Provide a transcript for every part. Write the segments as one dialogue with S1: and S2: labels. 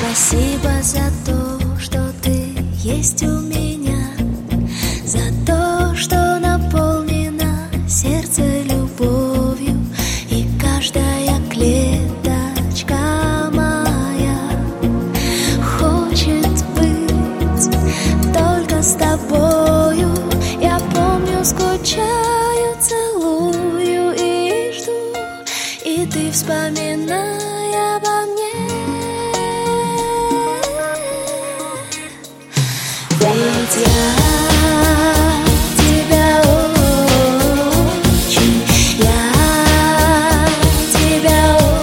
S1: Спасибо за то, что ты есть у меня, за то, что наполнено сердце любовью, и каждая клеточка моя хочет быть только с тобою. Я помню, скучаю, целую и жду, и ты вспоминай обо мне. Ведь я тебя очень, я тебя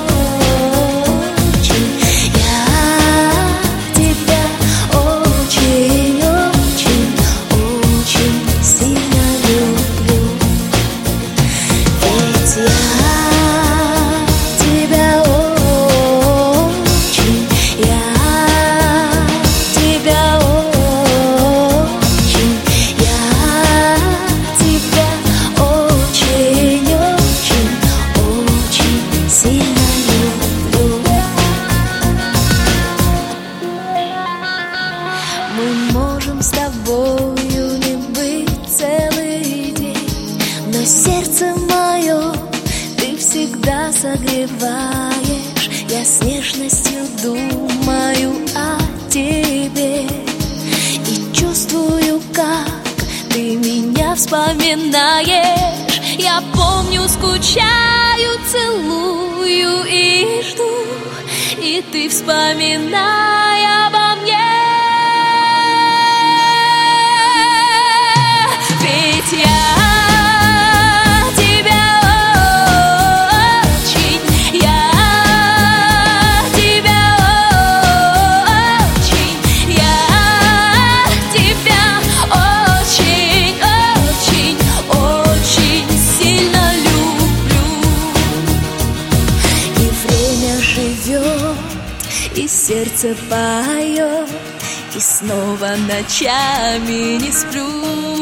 S1: очень, я тебя очень, очень, очень сильно люблю. Ведь я тебя очень, я тебя мы можем с тобою не быть целый день, но сердце мое ты всегда согреваешь. Я с нежностью думаю о тебе и чувствую, как ты меня вспоминаешь. Я помню, скучаю, целую и жду, и ты вспоминай обо мне. Ведь я тебя очень, я тебя очень, я тебя очень, очень, очень сильно люблю. И время живет, и сердце поет, и снова ночами не сплю.